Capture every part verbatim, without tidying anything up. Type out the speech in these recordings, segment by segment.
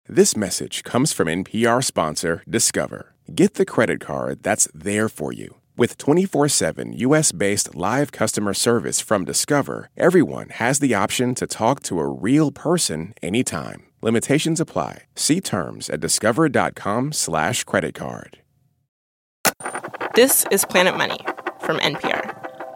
This message comes from N P R sponsor Discover. Get the credit card that's there for you. With twenty-four seven U S-based live customer service from Discover, everyone has the option to talk to a real person anytime. Limitations apply. See terms at discover.com slash credit card. This is Planet Money from N P R.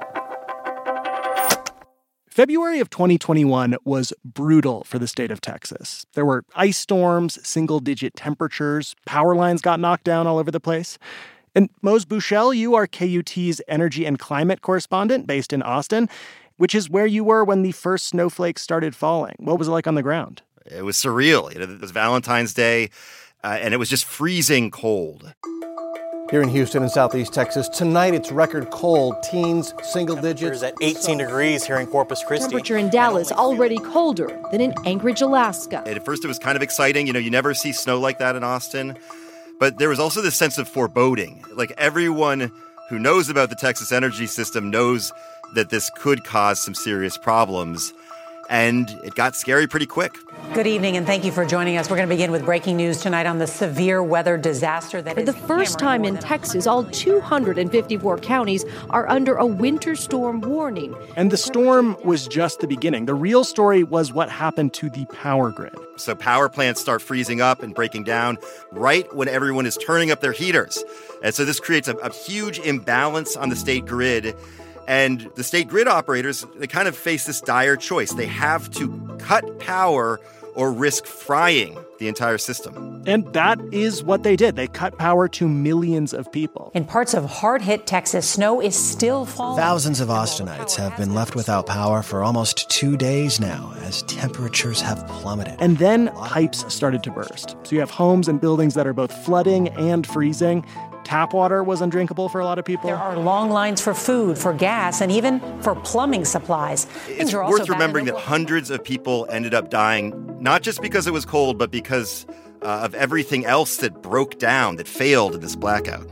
February of twenty twenty-one was brutal for the state of Texas. There were ice storms, single-digit temperatures, power lines got knocked down all over the place. And Mose Buchel, you are K U T's energy and climate correspondent based in Austin, which is where you were when the first snowflakes started falling. What was it like on the ground? It was surreal. You know, it was Valentine's Day, uh, and it was just freezing cold. Here in Houston and Southeast Texas, tonight it's record cold, teens, single digits. At eighteen degrees here in Corpus Christi. Temperature in Dallas already colder than in Anchorage, Alaska. And at first it was kind of exciting. You know, you never see snow like that in Austin. But there was also this sense of foreboding. Like everyone who knows about the Texas energy system knows that this could cause some serious problems. And it got scary pretty quick. Good evening, and thank you for joining us. We're going to begin with breaking news tonight on the severe weather disaster that is For the first time in Texas, all two hundred fifty-four counties are under a winter storm warning. And the storm was just the beginning. The real story was what happened to the power grid. So power plants start freezing up and breaking down right when everyone is turning up their heaters. And so this creates a, a huge imbalance on the state grid. And the state grid operators, they kind of face this dire choice. They have to cut power or risk frying the entire system. And that is what they did. They cut power to millions of people. In parts of hard-hit Texas, snow is still falling. Thousands of Austinites have been left without power for almost two days now as temperatures have plummeted. And then pipes started to burst. So you have homes and buildings that are both flooding and freezing. Tap water was undrinkable for a lot of people. There are long lines for food, for gas, and even for plumbing supplies. It's worth remembering that hundreds of people ended up dying, not just because it was cold, but because uh, of everything else that broke down, that failed in this blackout.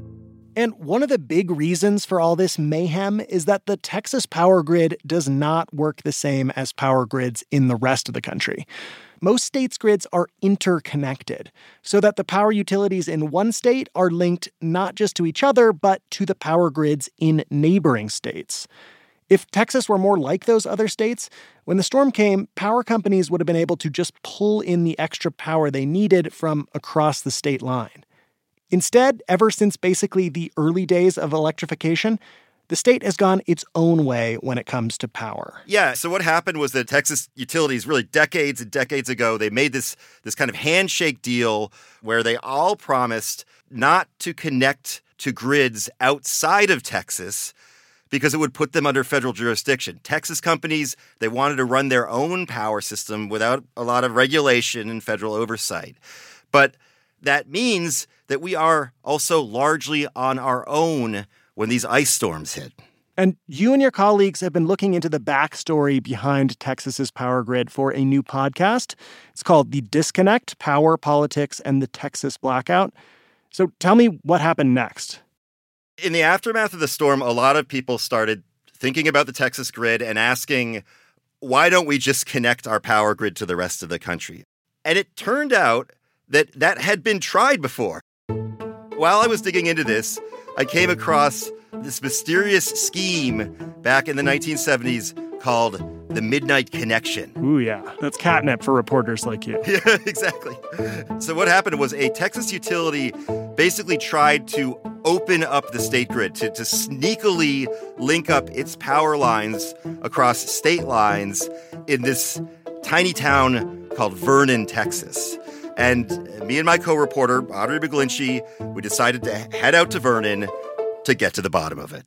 And one of the big reasons for all this mayhem is that the Texas power grid does not work the same as power grids in the rest of the country. Most states' grids are interconnected, so that the power utilities in one state are linked not just to each other, but to the power grids in neighboring states. If Texas were more like those other states, when the storm came, power companies would have been able to just pull in the extra power they needed from across the state line. Instead, ever since basically the early days of electrification, the state has gone its own way when it comes to power. Yeah, so what happened was that Texas utilities, really decades and decades ago, they made this, this kind of handshake deal where they all promised not to connect to grids outside of Texas because it would put them under federal jurisdiction. Texas companies, they wanted to run their own power system without a lot of regulation and federal oversight. But that means that we are also largely on our own when these ice storms hit. And you and your colleagues have been looking into the backstory behind Texas's power grid for a new podcast. It's called The Disconnect: Power, Politics, and the Texas Blackout. So tell me what happened next. In the aftermath of the storm, a lot of people started thinking about the Texas grid and asking, why don't we just connect our power grid to the rest of the country? And it turned out that that had been tried before. While I was digging into this, I came across this mysterious scheme back in the nineteen seventies called the Midnight Connection. Ooh, yeah. That's catnip for reporters like you. Yeah, exactly. So what happened was a Texas utility basically tried to open up the state grid, to, to sneakily link up its power lines across state lines in this tiny town called Vernon, Texas. And me and my co-reporter, Audrey McGlinchey, we decided to head out to Vernon to get to the bottom of it.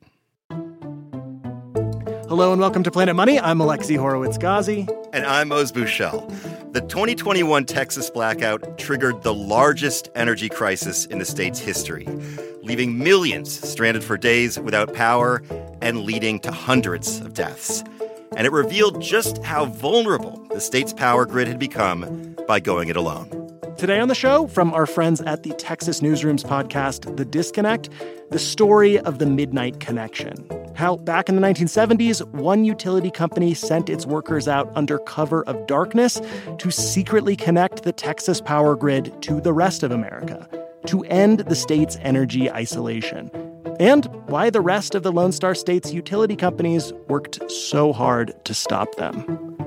Hello and welcome to Planet Money. I'm Alexi Horowitz-Ghazi. And I'm Mose Buchel. The twenty twenty-one Texas blackout triggered the largest energy crisis in the state's history, leaving millions stranded for days without power and leading to hundreds of deaths. And it revealed just how vulnerable the state's power grid had become by going it alone. Today on the show, from our friends at the Texas Newsroom's podcast, The Disconnect, the story of the Midnight Connection. how back in the nineteen seventies, one utility company sent its workers out under cover of darkness to secretly connect the Texas power grid to the rest of America, to end the state's energy isolation, and why the rest of the Lone Star State's utility companies worked so hard to stop them.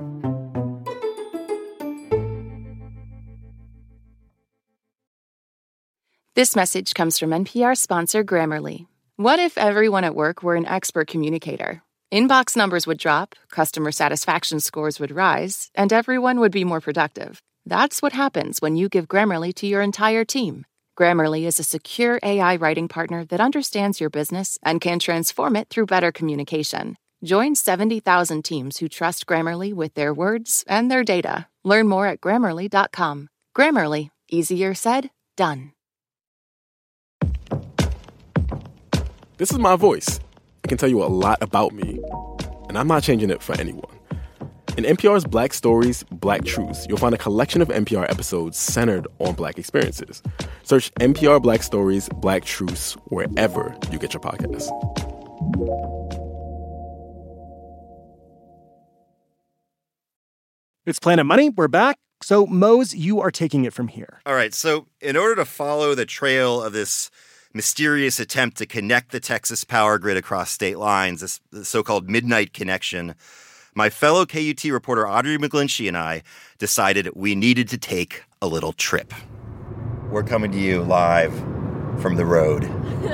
This message comes from N P R sponsor Grammarly. What if everyone at work were an expert communicator? Inbox numbers would drop, customer satisfaction scores would rise, and everyone would be more productive. That's what happens when you give Grammarly to your entire team. Grammarly is a secure A I writing partner that understands your business and can transform it through better communication. Join seventy thousand teams who trust Grammarly with their words and their data. Learn more at Grammarly dot com. Grammarly. Easier said, done. This is my voice. It can tell you a lot about me, and I'm not changing it for anyone. In N P R's Black Stories, Black Truths, you'll find a collection of N P R episodes centered on Black experiences. Search N P R Black Stories, Black Truths wherever you get your podcasts. It's Planet Money. We're back. So, Mose, you are taking it from here. All right. So, in order to follow the trail of this mysterious attempt to connect the Texas power grid across state lines, this so-called midnight connection, my fellow K U T reporter Audrey McGlinchey and I decided we needed to take a little trip. We're coming to you live from the road.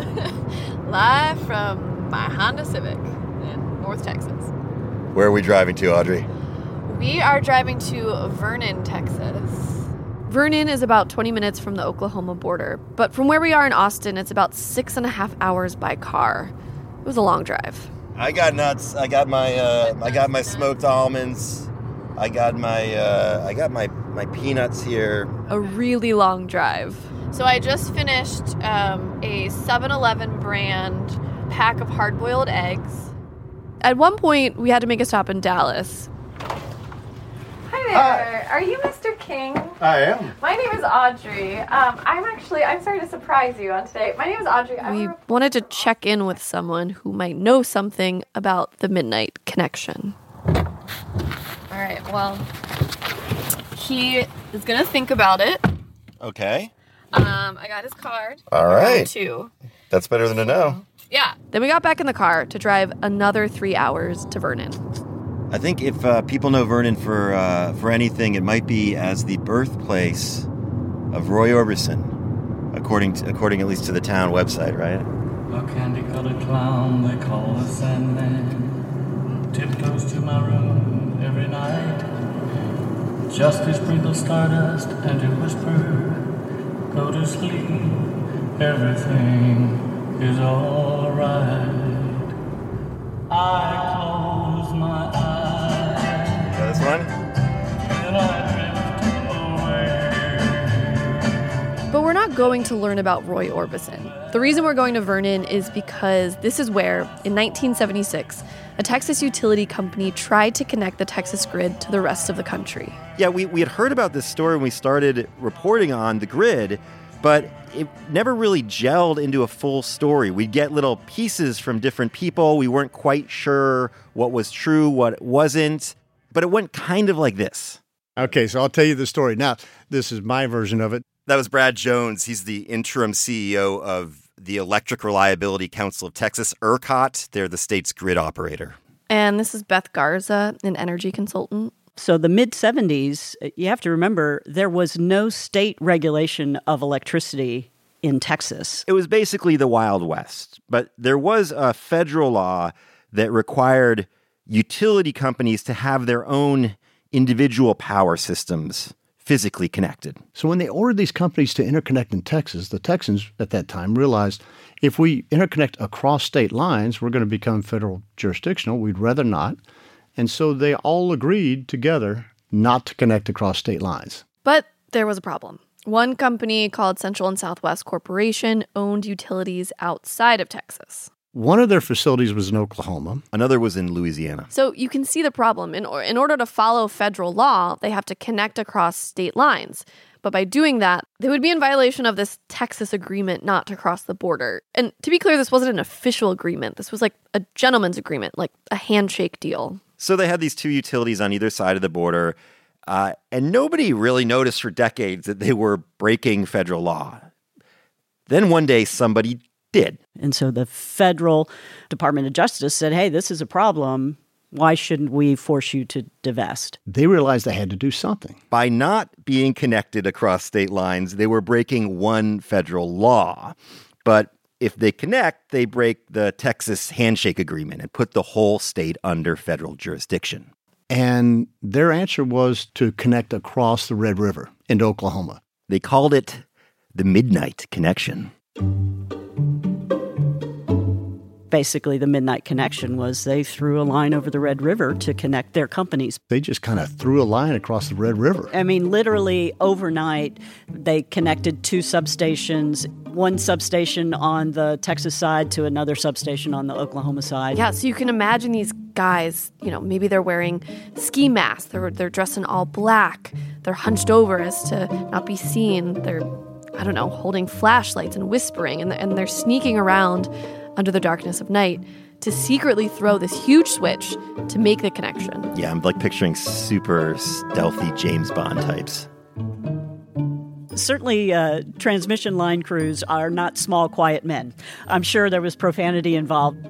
Live from my Honda Civic in North Texas. Where are we driving to, Audrey? We are driving to Vernon, Texas. Vernon is about twenty minutes from the Oklahoma border, but from where we are in Austin, it's about six and a half hours by car. It was a long drive. I got nuts. I got my uh, I got my smoked almonds. I got my uh, I got my, my peanuts here. A really long drive. So I just finished um, a seven eleven brand pack of hard-boiled eggs. At one point, we had to make a stop in Dallas. Hi there. Hi. Are you Mister King? I am. My name is Audrey. Um, I'm actually, I'm sorry to surprise you on today. My name is Audrey. I'm we a... wanted to check in with someone who might know something about the Midnight Connection. All right, well, he is going to think about it. Okay. Um, I got his card. All right. Two. That's better than a no. Yeah. Then we got back in the car to drive another three hours to Vernon. I think if uh, people know Vernon for uh, for anything, it might be as the birthplace of Roy Orbison, according to, according at least to the town website, right? A candy-colored clown they call the Sandman tiptoes to my room every night, just to sprinkle stardust and to whisper, "Go to sleep, everything is all right." I close my eyes. Got this one? And I drift away. But we're not going to learn about Roy Orbison. The reason we're going to Vernon is because this is where, in nineteen seventy-six, a Texas utility company tried to connect the Texas grid to the rest of the country. Yeah, we, we had heard about this story when we started reporting on the grid, but it never really gelled into a full story. We'd get little pieces from different people. We weren't quite sure what was true, what wasn't. But it went kind of like this. Okay, so I'll tell you the story. Now, this is my version of it. That was Brad Jones. He's the interim C E O of the Electric Reliability Council of Texas, ERCOT. They're the state's grid operator. And this is Beth Garza, an energy consultant. So the mid-seventies, you have to remember, there was no state regulation of electricity in Texas. It was basically the Wild West, but there was a federal law that required utility companies to have their own individual power systems physically connected. So when they ordered these companies to interconnect in Texas, the Texans at that time realized if we interconnect across state lines, we're going to become federal jurisdictional. We'd rather not. And so they all agreed together not to connect across state lines. But there was a problem. One company called Central and Southwest Corporation owned utilities outside of Texas. One of their facilities was in Oklahoma. Another was in Louisiana. So you can see the problem. In, or, in order to follow federal law, they have to connect across state lines. But by doing that, they would be in violation of this Texas agreement not to cross the border. And to be clear, this wasn't an official agreement. This was like a gentleman's agreement, like a handshake deal. So they had these two utilities on either side of the border, uh, and nobody really noticed for decades that they were breaking federal law. Then one day, somebody did. And so the federal Department of Justice said, hey, this is a problem. Why shouldn't we force you to divest? They realized they had to do something. By not being connected across state lines, they were breaking one federal law. But if they connect, they break the Texas handshake agreement and put the whole state under federal jurisdiction. And their answer was to connect across the Red River into Oklahoma. They called it the Midnight Connection. Basically, the Midnight Connection was they threw a line over the Red River to connect their companies. They just kind of threw a line across the Red River. I mean, literally overnight, they connected two substations, one substation on the Texas side to another substation on the Oklahoma side. Yeah, so you can imagine these guys, you know, maybe they're wearing ski masks, they're, they're dressed in all black, they're hunched over as to not be seen, they're, I don't know, holding flashlights and whispering, and, and they're sneaking around under the darkness of night to secretly throw this huge switch to make the connection. Yeah, I'm like picturing super stealthy James Bond types. Certainly, uh, transmission line crews are not small, quiet men. I'm sure there was profanity involved.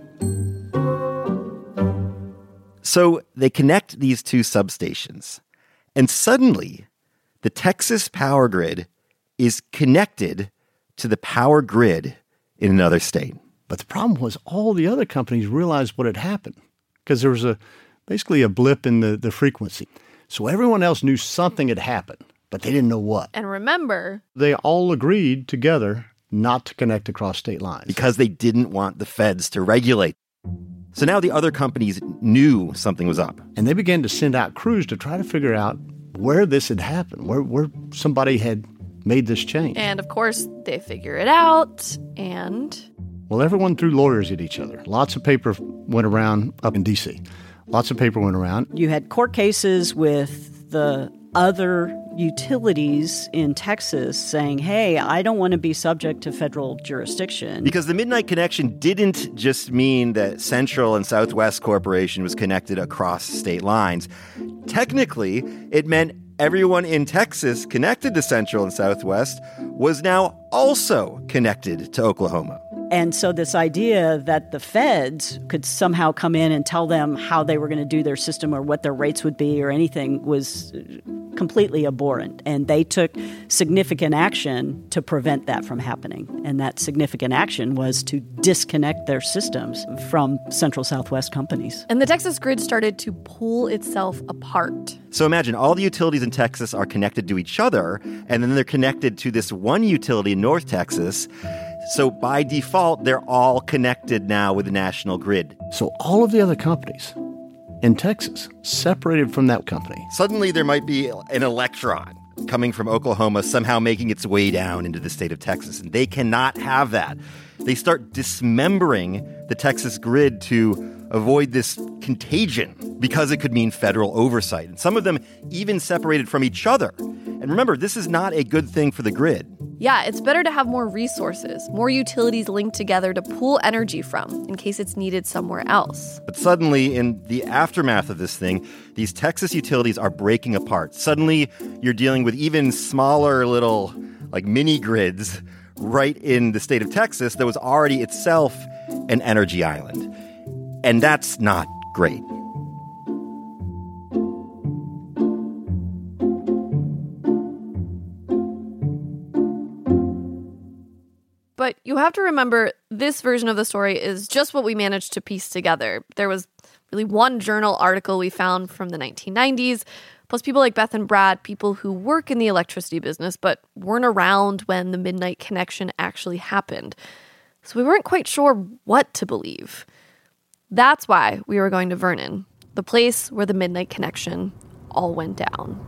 So they connect these two substations, and suddenly the Texas power grid is connected to the power grid in another state. But the problem was all the other companies realized what had happened because there was a basically a blip in the, the frequency. So everyone else knew something had happened, but they didn't know what. And remember, they all agreed together not to connect across state lines. Because they didn't want the feds to regulate. So now the other companies knew something was up. And they began to send out crews to try to figure out where this had happened, where, where somebody had made this change. And of course, they figure it out, and... Well, everyone threw lawyers at each other. Lots of paper went around up in D C. Lots of paper went around. You had court cases with the other utilities in Texas saying, hey, I don't want to be subject to federal jurisdiction. Because the Midnight Connection didn't just mean that Central and Southwest Corporation was connected across state lines. Technically, it meant everyone in Texas connected to Central and Southwest was now also connected to Oklahoma. And so this idea that the feds could somehow come in and tell them how they were going to do their system or what their rates would be or anything was completely abhorrent. And they took significant action to prevent that from happening. And that significant action was to disconnect their systems from Central Southwest companies. And the Texas grid started to pull itself apart. So imagine all the utilities in Texas are connected to each other, and then they're connected to this one utility in North Texas. So by default, they're all connected now with the national grid. So all of the other companies in Texas separated from that company. Suddenly there might be an electron coming from Oklahoma somehow making its way down into the state of Texas, and they cannot have that. They start dismembering the Texas grid to avoid this contagion because it could mean federal oversight. And some of them even separated from each other. And remember, this is not a good thing for the grid. Yeah, it's better to have more resources, more utilities linked together to pool energy from in case it's needed somewhere else. But suddenly, in the aftermath of this thing, these Texas utilities are breaking apart. Suddenly, you're dealing with even smaller little, like, mini grids right in the state of Texas that was already itself an energy island. And that's not great. But you have to remember, this version of the story is just what we managed to piece together. There was really one journal article we found from the nineteen nineties, plus people like Beth and Brad, people who work in the electricity business but weren't around when the Midnight Connection actually happened. So we weren't quite sure what to believe. That's why we were going to Vernon, the place where the Midnight Connection all went down.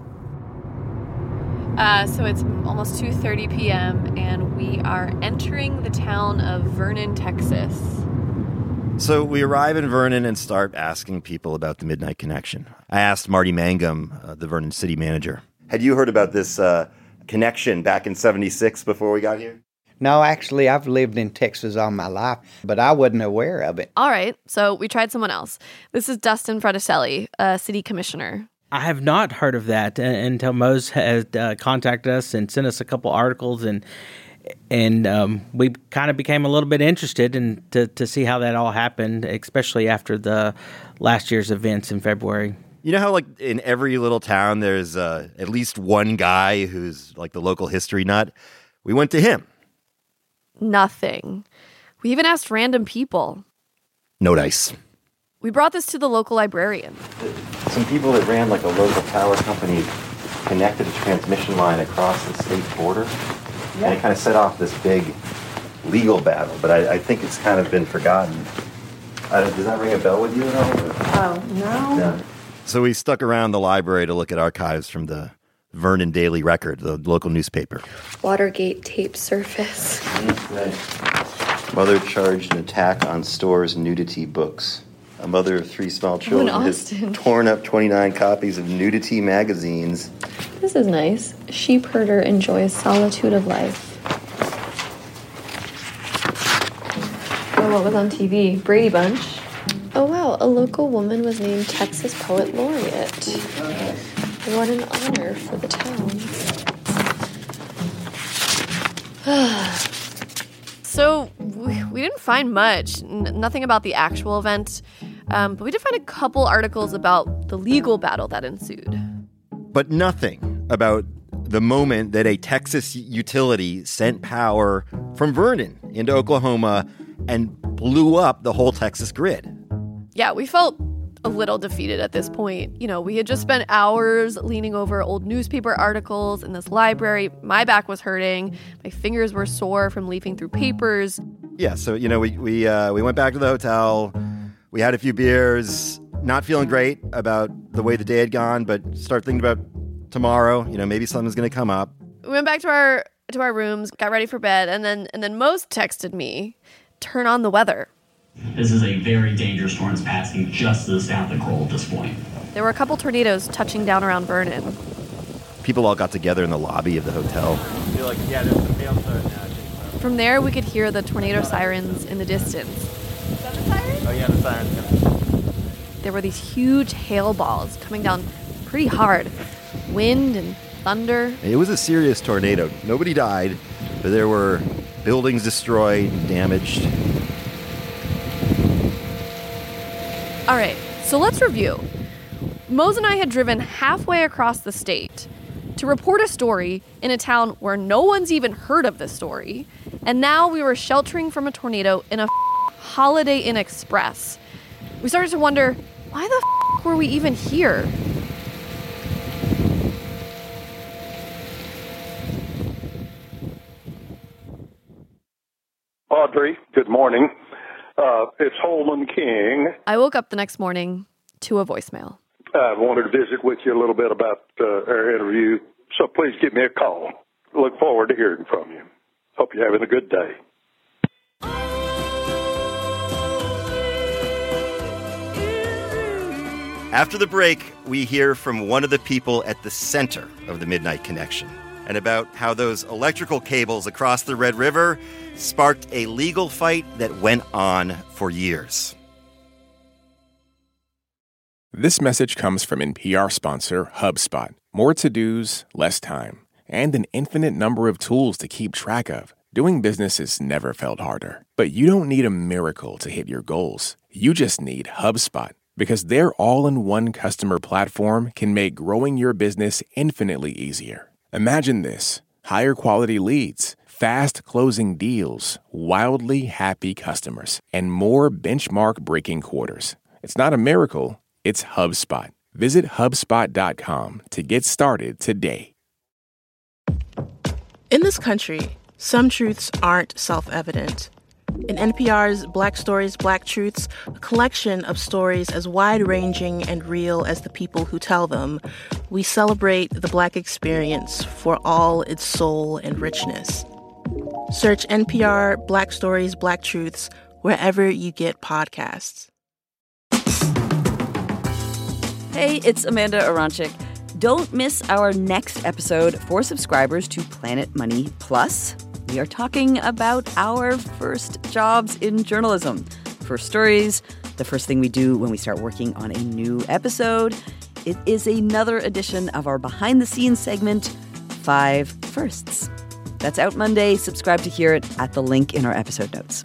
Uh, so it's almost two thirty p.m. and we are entering the town of Vernon, Texas. So we arrive in Vernon and start asking people about the Midnight Connection. I asked Marty Mangum, uh, the Vernon city manager, had you heard about this uh, connection back in seventy-six before we got here? No, actually, I've lived in Texas all my life, but I wasn't aware of it. All right, so we tried someone else. This is Dustin Fraticelli, a city commissioner. I have not heard of that uh, until Mose had uh, contacted us and sent us a couple articles, and and um, we kind of became a little bit interested in to, to see how that all happened, especially after the last year's events in February. You know how, like, in every little town, there's uh, at least one guy who's, like, the local history nut? We went to him. Nothing. We even asked random people. No dice. We brought this to the local librarian. Some people that ran like a local power company connected a transmission line across the state border. Yeah. And it kind of set off this big legal battle, but I, I think it's kind of been forgotten. I don't, does that ring a bell with you at all? Or? Oh, no. No. So we stuck around the library to look at archives from the Vernon Daily Record, the local newspaper. Watergate tape surface. Mm-hmm. Mother charged an attack on store's nudity books. A mother of three small children has torn up twenty-nine copies of nudity magazines. This is nice. Sheep herder enjoys solitude of life. Oh, what was on T V? Brady Bunch. Oh, wow. A local woman was named Texas Poet Laureate. What an honor for the town. So we, we didn't find much, N- nothing about the actual event, um, but we did find a couple articles about the legal battle that ensued. But nothing about the moment that a Texas utility sent power from Vernon into Oklahoma and blew up the whole Texas grid. Yeah, we felt a little defeated at this point. You know, we had just spent hours leaning over old newspaper articles in this library. My back was hurting. My fingers were sore from leafing through papers. Yeah, so, you know, we we uh, we went back to the hotel. We had a few beers, not feeling great about the way the day had gone, but start thinking about tomorrow. You know, maybe something's going to come up. We went back to our to our rooms, got ready for bed, and then and then Mose texted me, turn on the weather. This is a very dangerous storm that's passing just to the south of Kroll at this point. There were a couple tornadoes touching down around Vernon. People all got together in the lobby of the hotel. I feel like, yeah, there's some hail starting now. I think so. From there, we could hear the tornado sirens in the distance. Is that the sirens? Oh, yeah, the sirens coming. There were these huge hail balls coming down pretty hard. Wind and thunder. It was a serious tornado. Nobody died, but there were buildings destroyed, damaged. All right, so let's review. Mose and I had driven halfway across the state to report a story in a town where no one's even heard of the story, and now we were sheltering from a tornado in a Holiday Inn Express. We started to wonder, why the f- were we even here? Audrey, good morning. Uh, it's Holman King. I woke up the next morning to a voicemail. I wanted to visit with you a little bit about uh, our interview, so please give me a call. Look forward to hearing from you. Hope you're having a good day. After the break, we hear from one of the people at the center of the Midnight Connection and about how those electrical cables across the Red River sparked a legal fight that went on for years. This message comes from N P R sponsor HubSpot. More to-dos, less time, and an infinite number of tools to keep track of. Doing business has never felt harder. But you don't need a miracle to hit your goals. You just need HubSpot, because their all-in-one customer platform can make growing your business infinitely easier. Imagine this: higher quality leads, fast closing deals, wildly happy customers, and more benchmark-breaking quarters. It's not a miracle, it's HubSpot. Visit HubSpot dot com to get started today. In this country, some truths aren't self-evident. In N P R's Black Stories, Black Truths, a collection of stories as wide-ranging and real as the people who tell them, we celebrate the Black experience for all its soul and richness. Search N P R Black Stories, Black Truths wherever you get podcasts. Hey, it's Amanda Aronczyk. don't miss our next episode for subscribers to Planet Money Plus. We are talking about our first jobs in journalism. First stories, the first thing we do when we start working on a new episode. It is another edition of our behind-the-scenes segment, Five Firsts. That's out Monday. Subscribe to hear it at the link in our episode notes.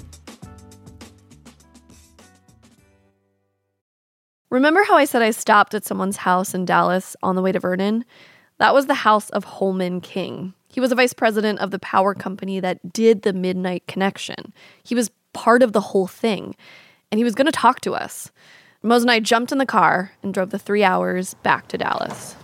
Remember how I said I stopped at someone's house in Dallas on the way to Vernon? That was the house of Holman King. He was a vice president of the power company that did the Midnight Connection. He was part of the whole thing, and he was going to talk to us. Mose and I jumped in the car and drove the three hours back to Dallas.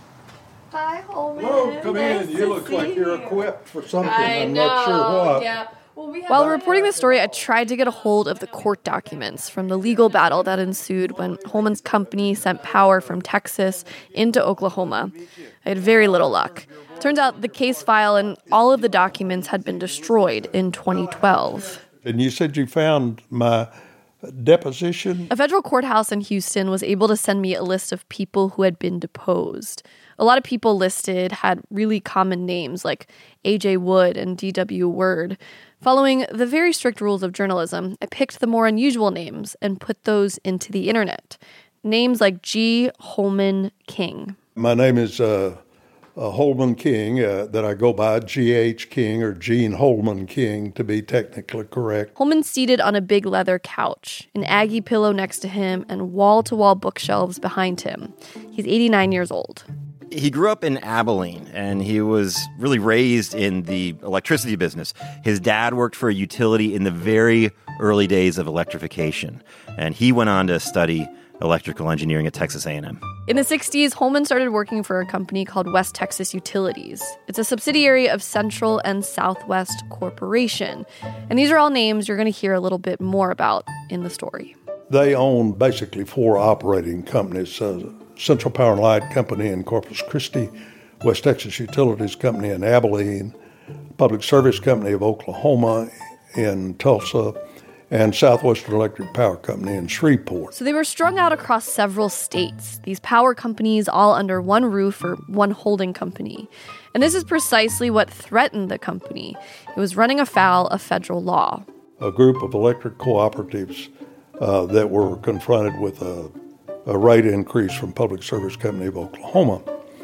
Hi, Holman. Hello, come nice in. You look like you're equipped for something. I I'm know, not sure what. Yeah. Well, we While reporting this story, I tried to get a hold of the court documents from the legal battle that ensued when Holman's company sent power from Texas into Oklahoma. I had very little luck. Turns out the case file and all of the documents had been destroyed in twenty twelve. And you said you found my deposition? A federal courthouse in Houston was able to send me a list of people who had been deposed. A lot of people listed had really common names like A J Wood and D W Word. Following the very strict rules of journalism, I picked the more unusual names and put those into the internet. Names like G. Holman King. My name is uh, uh, Holman King, uh, that I go by G H King or Gene Holman King to be technically correct. Holman's seated on a big leather couch, an Aggie pillow next to him, and wall-to-wall bookshelves behind him. He's eighty-nine years old. He grew up in Abilene, and he was really raised in the electricity business. His dad worked for a utility in the very early days of electrification, and he went on to study electrical engineering at Texas A and M. In the sixties, Holman started working for a company called West Texas Utilities. It's a subsidiary of Central and Southwest Corporation. And these are all names you're going to hear a little bit more about in the story. They own basically four operating companies, uh, Central Power and Light Company in Corpus Christi, West Texas Utilities Company in Abilene, Public Service Company of Oklahoma in Tulsa, and Southwestern Electric Power Company in Shreveport. So they were strung out across several states, these power companies all under one roof or one holding company. And this is precisely what threatened the company. It was running afoul of federal law. A group of electric cooperatives uh, that were confronted with a, a rate increase from Public Service Company of Oklahoma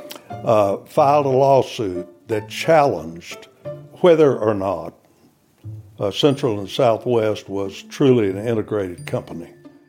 uh, filed a lawsuit that challenged whether or not Uh, Central and Southwest was truly an integrated company.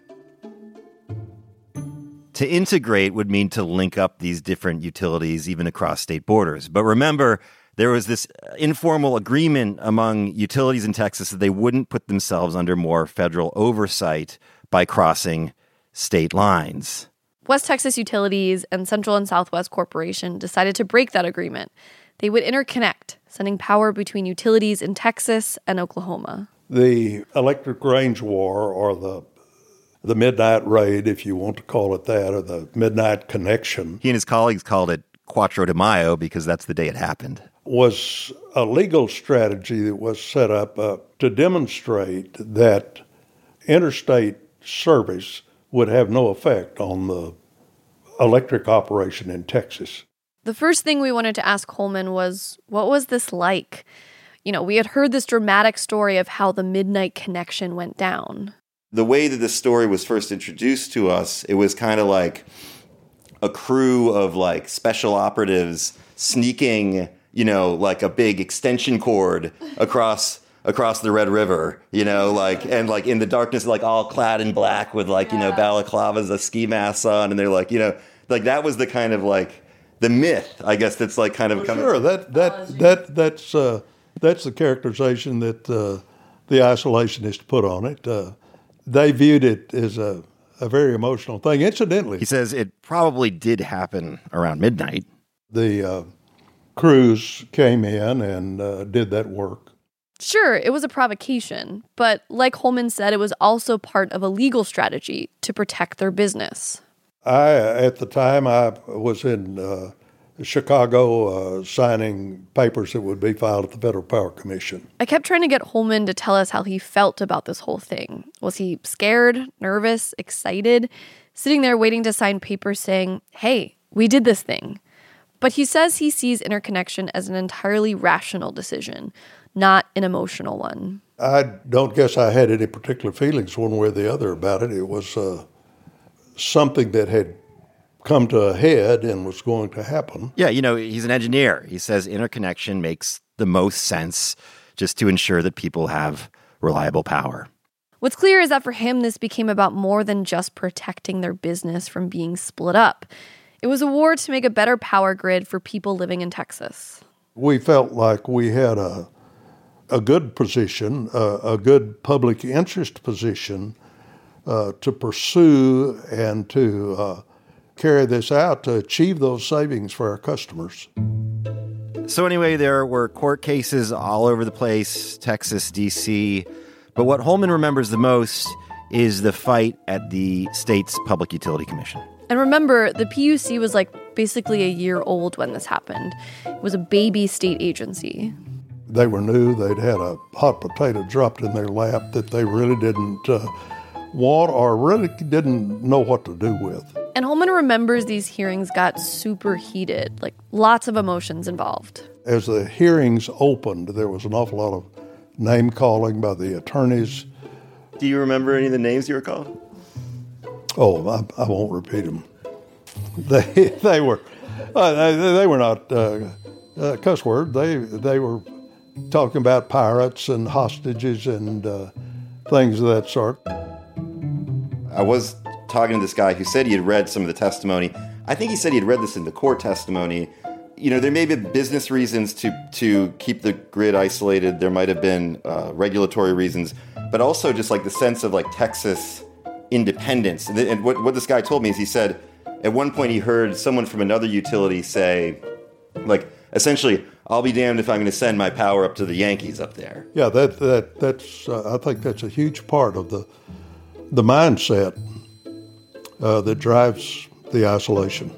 To integrate would mean to link up these different utilities even across state borders. But remember, there was this informal agreement among utilities in Texas that they wouldn't put themselves under more federal oversight by crossing state lines. West Texas Utilities and Central and Southwest Corporation decided to break that agreement. They would interconnect, sending power between utilities in Texas and Oklahoma. The electric range war, or the the midnight raid, if you want to call it that, or the midnight connection. He and his colleagues called it Cuatro de Mayo because that's the day it happened. Was a legal strategy that was set up uh, to demonstrate that interstate service would have no effect on the electric operation in Texas. The first thing we wanted to ask Holman was, what was this like? You know, we had heard this dramatic story of how the Midnight Connection went down. The way that this story was first introduced to us, it was kind of like a crew of like special operatives sneaking, you know, like a big extension cord across across the Red River, you know, like, and like in the darkness, like all clad in black with like, yeah. you know, balaclavas, a ski masks on, and they're like, you know, like that was the kind of like the myth, I guess, that's like kind of well, coming. Sure, that that that that's uh, that's the characterization that uh, the isolationists put on it. Uh, they viewed it as a, a very emotional thing. Incidentally, he says it probably did happen around midnight. The uh, crews came in and uh, did that work. Sure, it was a provocation, but like Holman said, it was also part of a legal strategy to protect their business. I, at the time, I was in uh, Chicago uh, signing papers that would be filed at the Federal Power Commission. I kept trying to get Holman to tell us how he felt about this whole thing. Was he scared, nervous, excited? Sitting there waiting to sign papers saying, hey, we did this thing. But he says he sees interconnection as an entirely rational decision, not an emotional one. I don't guess I had any particular feelings one way or the other about it. It was uh, something that had come to a head and was going to happen. Yeah, you know, he's an engineer. He says interconnection makes the most sense just to ensure that people have reliable power. What's clear is that for him, this became about more than just protecting their business from being split up. It was a war to make a better power grid for people living in Texas. We felt like we had a a good position, uh, a good public interest position uh, to pursue and to uh, carry this out to achieve those savings for our customers. So anyway, there were court cases all over the place, Texas, D C, but what Holman remembers the most is the fight at the state's Public Utility Commission. And remember, the P U C was like basically a year old when this happened. It was a baby state agency. They were new. They'd had a hot potato dropped in their lap that they really didn't uh, want or really didn't know what to do with. And Holman remembers these hearings got super heated, like lots of emotions involved. As the hearings opened, there was an awful lot of name-calling by the attorneys. Do you remember any of the names you were called? Oh, I, I won't repeat them. They they were uh, they, they were not uh, uh, cuss word. They they were talking about pirates and hostages and uh, things of that sort. I was talking to this guy who said he had read some of the testimony. I think he said he had read this in the court testimony. You know, there may be business reasons to to keep the grid isolated. There might have been uh, regulatory reasons, but also just like the sense of like Texas independence. And, and what, what this guy told me is he said at one point he heard someone from another utility say, like, essentially, I'll be damned if I'm going to send my power up to the Yankees up there. Yeah, that that that's uh, I think that's a huge part of the the mindset uh, that drives the isolation.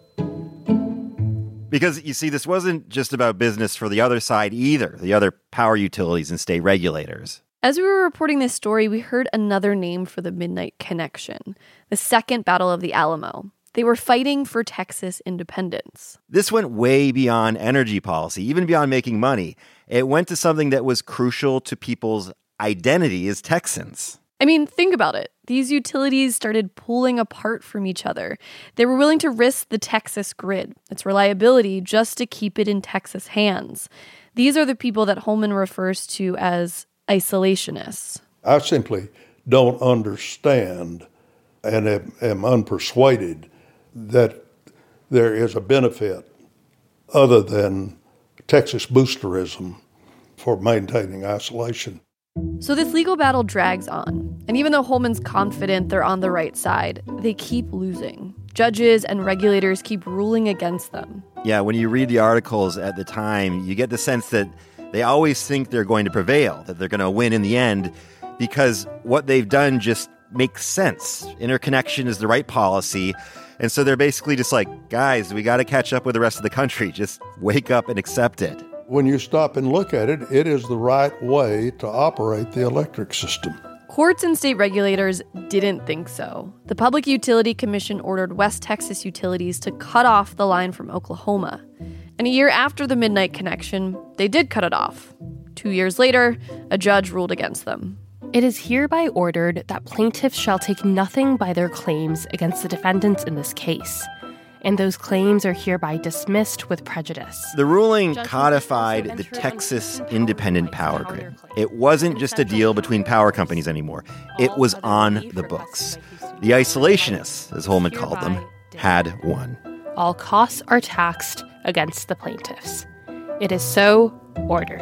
Because, you see, this wasn't just about business for the other side either, the other power utilities and state regulators. As we were reporting this story, we heard another name for the Midnight Connection, the Second Battle of the Alamo. They were fighting for Texas independence. This went way beyond energy policy, even beyond making money. It went to something that was crucial to people's identity as Texans. I mean, think about it. These utilities started pulling apart from each other. They were willing to risk the Texas grid, its reliability, just to keep it in Texas hands. These are the people that Holman refers to as isolationists. I simply don't understand and am, am unpersuaded that there is a benefit other than Texas boosterism for maintaining isolation. So this legal battle drags on. And even though Holman's confident they're on the right side, they keep losing. Judges and regulators keep ruling against them. Yeah, when you read the articles at the time, you get the sense that they always think they're going to prevail, that they're going to win in the end, because what they've done just makes sense. Interconnection is the right policy. And so they're basically just like, guys, we got to catch up with the rest of the country. Just wake up and accept it. When you stop and look at it, it is the right way to operate the electric system. Courts and state regulators didn't think so. The Public Utility Commission ordered West Texas utilities to cut off the line from Oklahoma. And a year after the Midnight Connection, they did cut it off. Two years later, a judge ruled against them. It is hereby ordered that plaintiffs shall take nothing by their claims against the defendants in this case, and those claims are hereby dismissed with prejudice. The ruling codified the Texas Independent Power Grid. It wasn't just a deal between power companies anymore. It was on the books. The isolationists, as Holman called them, had won. All costs are taxed against the plaintiffs. It is so ordered.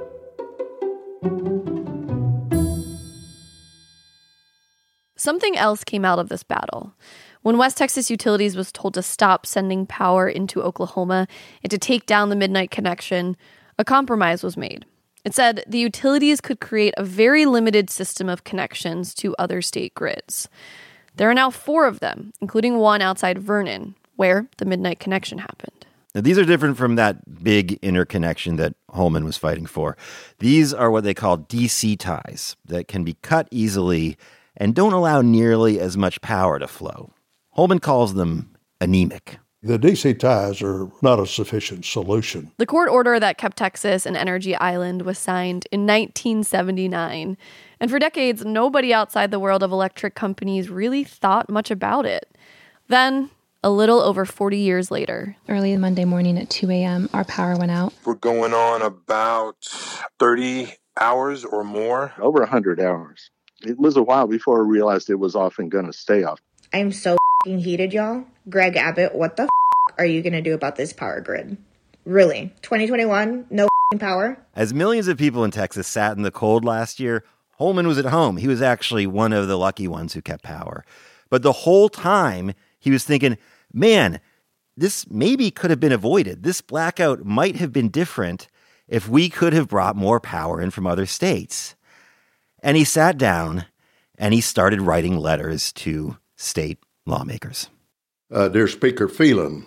Something else came out of this battle. When West Texas Utilities was told to stop sending power into Oklahoma and to take down the Midnight Connection, a compromise was made. It said the utilities could create a very limited system of connections to other state grids. There are now four of them, including one outside Vernon, where the Midnight Connection happened. Now, these are different from that big interconnection that Holman was fighting for. These are what they call D C ties that can be cut easily and don't allow nearly as much power to flow. Holman calls them anemic. The D C ties are not a sufficient solution. The court order that kept Texas an energy island was signed in nineteen seventy-nine. And for decades, nobody outside the world of electric companies really thought much about it. Then, a little over forty years later. Early Monday morning at two a.m., our power went out. We're going on about thirty hours or more. Over one hundred hours. It was a while before I realized it was off and going to stay off. I'm so f***ing heated, y'all. Greg Abbott, what the f*** are you going to do about this power grid? Really? twenty twenty-one? No f***ing power? As millions of people in Texas sat in the cold last year, Holman was at home. He was actually one of the lucky ones who kept power. But the whole time, he was thinking, man, this maybe could have been avoided. This blackout might have been different if we could have brought more power in from other states. And he sat down and he started writing letters to state lawmakers. Uh, dear Speaker Phelan,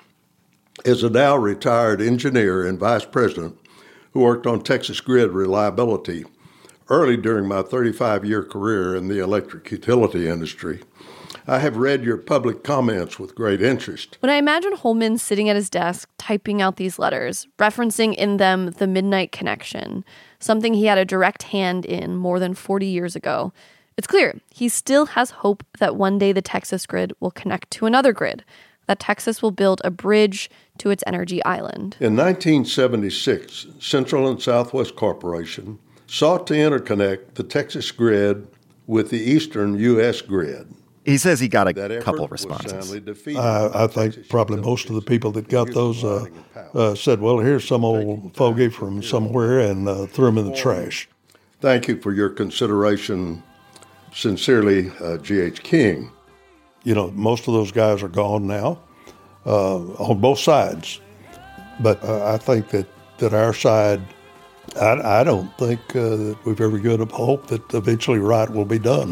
as a now retired engineer and vice president who worked on Texas grid reliability early during my thirty-five-year career in the electric utility industry, I have read your public comments with great interest. When I imagine Holman sitting at his desk typing out these letters, referencing in them the Midnight Connection, something he had a direct hand in more than forty years ago, it's clear he still has hope that one day the Texas grid will connect to another grid, that Texas will build a bridge to its energy island. In nineteen seventy-six, Central and Southwest Corporation sought to interconnect the Texas grid with the eastern U S grid. He says he got a couple of responses. Uh, I think probably most of the people that got those uh, uh, said, well, here's some old fogey from somewhere, and uh, threw them in the trash. Thank you for your consideration. Sincerely, uh, G H. King. You know, most of those guys are gone now uh, on both sides. But uh, I think that, that our side, I, I don't think uh, that we've ever given up hope that eventually right will be done.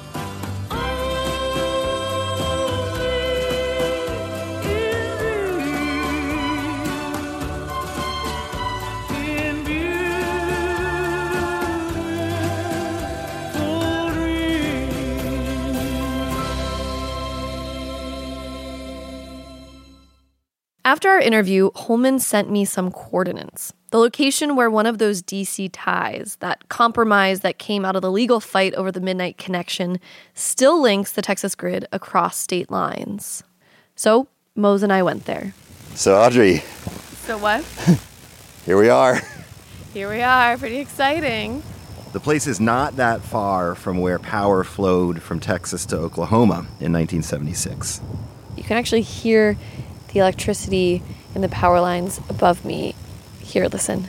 After our interview, Holman sent me some coordinates. The location where one of those D C ties, that compromise that came out of the legal fight over the Midnight Connection, still links the Texas grid across state lines. So Mose and I went there. So Audrey. So what? Here we are. Here we are. Pretty exciting. The place is not that far from where power flowed from Texas to Oklahoma in nineteen seventy-six. You can actually hear the electricity in the power lines above me. Here, listen.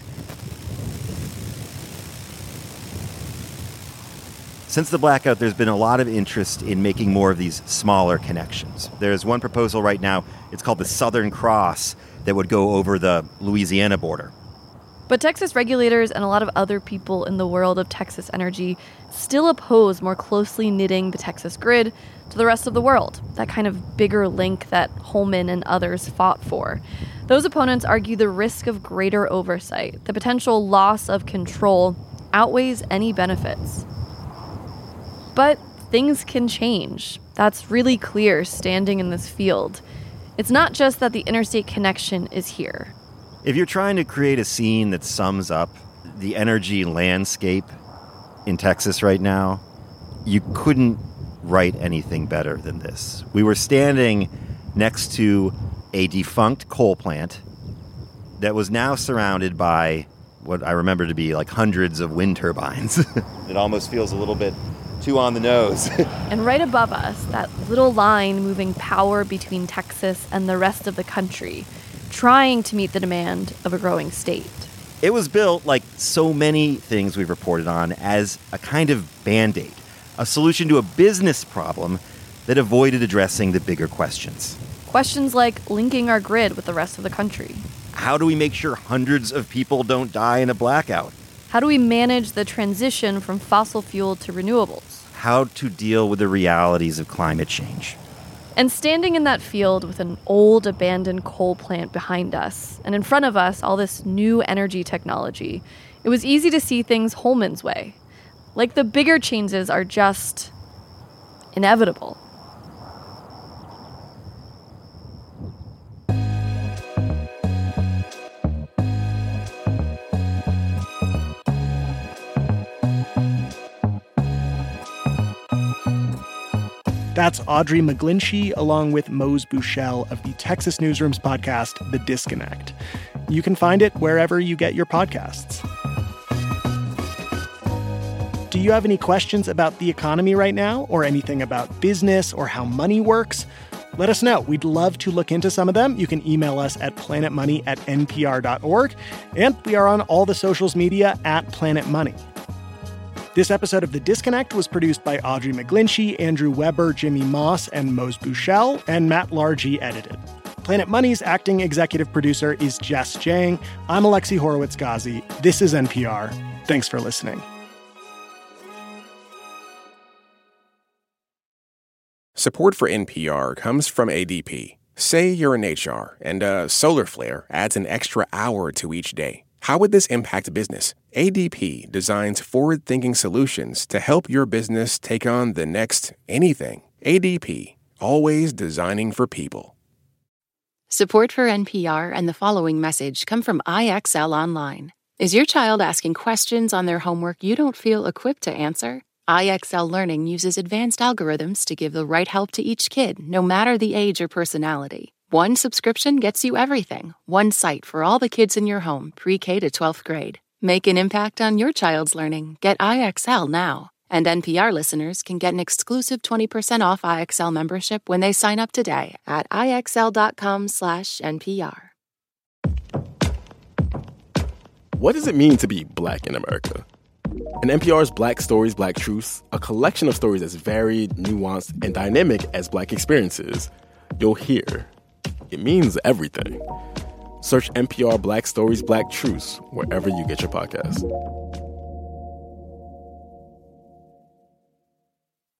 Since the blackout, there's been a lot of interest in making more of these smaller connections. There's one proposal right now, it's called the Southern Cross, that would go over the Louisiana border. But Texas regulators and a lot of other people in the world of Texas energy still oppose more closely knitting the Texas grid to the rest of the world, that kind of bigger link that Holman and others fought for. Those opponents argue the risk of greater oversight, the potential loss of control, outweighs any benefits. But things can change. That's really clear standing in this field. It's not just that the interstate connection is here. If you're trying to create a scene that sums up the energy landscape in Texas right now, you couldn't write anything better than this. We were standing next to a defunct coal plant that was now surrounded by what I remember to be like hundreds of wind turbines. It almost feels a little bit too on the nose. And right above us, that little line moving power between Texas and the rest of the country, trying to meet the demand of a growing state. It was built, like so many things we've reported on, as a kind of Band-Aid, a solution to a business problem that avoided addressing the bigger questions. Questions like linking our grid with the rest of the country. How do we make sure hundreds of people don't die in a blackout? How do we manage the transition from fossil fuel to renewables? How to deal with the realities of climate change. And standing in that field with an old abandoned coal plant behind us, and in front of us all this new energy technology, it was easy to see things Holman's way. Like the bigger changes are just inevitable. That's Audrey McGlinchey, along with Mose Buchel of the Texas Newsroom's podcast, The Disconnect. You can find it wherever you get your podcasts. Do you have any questions about the economy right now, or anything about business or how money works? Let us know. We'd love to look into some of them. You can email us at planetmoney at n p r dot org, and we are on all the socials media at Planet Money. This episode of The Disconnect was produced by Audrey McGlinchey, Andrew Weber, Jimmy Moss, and Mose Buchel, and Matt Largy edited. Planet Money's acting executive producer is Jess Jang. I'm Alexi Horowitz-Ghazi. This is N P R. Thanks for listening. Support for N P R comes from A D P. Say you're in H R and a solar flare adds an extra hour to each day. How would this impact business? A D P designs forward-thinking solutions to help your business take on the next anything. A D P, always designing for people. Support for N P R and the following message come from I X L Online. Is your child asking questions on their homework you don't feel equipped to answer? I X L Learning uses advanced algorithms to give the right help to each kid, no matter the age or personality. One subscription gets you everything. One site for all the kids in your home, pre-K to twelfth grade. Make an impact on your child's learning. Get I X L now. And N P R listeners can get an exclusive twenty percent off I X L membership when they sign up today at ixl.com slash NPR. What does it mean to be Black in America? In N P R's Black Stories, Black Truths, a collection of stories as varied, nuanced, and dynamic as Black experiences, you'll hear it means everything. Search N P R Black Stories, Black Truths wherever you get your podcasts.